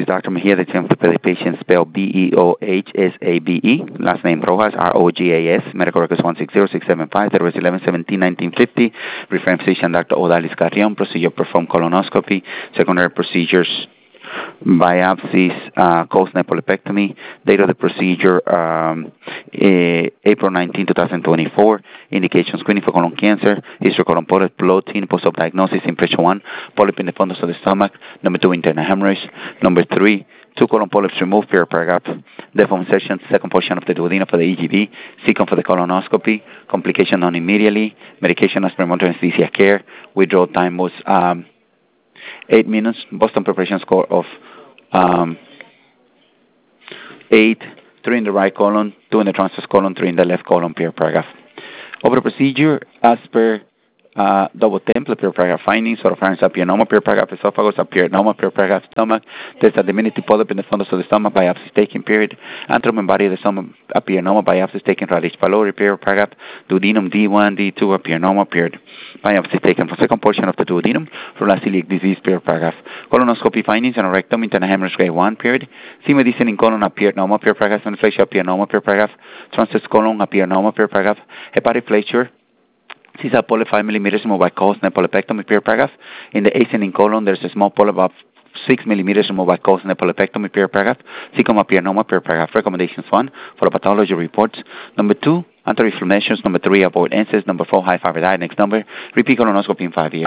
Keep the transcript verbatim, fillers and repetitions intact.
is Doctor Mejia, the orthopedic patient, spelled B E O H S A B E. Last name Rojas, R O G A S. Medical records one six zero six seven five, that was eleven seventeen nineteen fifty. Referring physician Doctor Odalis Carrion. Procedure performed colonoscopy. Secondary procedures, biopsies, uh, polypectomy. Date of the procedure, um, eh, April nineteenth, twenty twenty-four. Indication screening for colon cancer. History colon polyp, bloating, post-op diagnosis, impression one, polyp in the fundus of the stomach. Number two, internal hemorrhage. Number three, two colon polyps removed, per paragraph. Deform session, second portion of the duodenum for the E G D. Second for the colonoscopy. Complication done immediately. Medication as premonitory anesthesia care. Withdrawal time was um, eight minutes. Boston preparation score of um, eight. Three in the right colon, two in the transverse colon, three in the left colon, per paragraph. Over the procedure, as per uh, double template, per paragraph findings, oropharynx apianoma, per paragraph esophagus, apianoma, per paragraph stomach. There's a diminutive polyp in the fundus of the stomach, biopsy taken, period. Antrum and body of the stomach, apianoma, biopsy taken, radius pylori, per paragraph. Duodenum D one, D two, apianoma, period. Biopsy taken for second portion of the duodenum, for celiac disease, per paragraph. Colonoscopy findings and rectum, internal hemorrhage grade one, period. C medicine in colon, apianoma, per paragraph. Inflation, apianoma, per paragraph. Transverse colon, apianoma, per paragraph. Hepatic flexure, Caesar polyp five millimeters removed by Colsner polypectomy, per paragraph. In the ascending colon, there's a small polyp of six millimeters removed by Colsner polypectomy, per paragraph. Cecum apianoma, per paragraph. Recommendations one, for the pathology reports. Number two, anti-inflammations. Number three, avoid N SAIDs. Number four, high fiber diet. Next number, repeat colonoscopy in five years.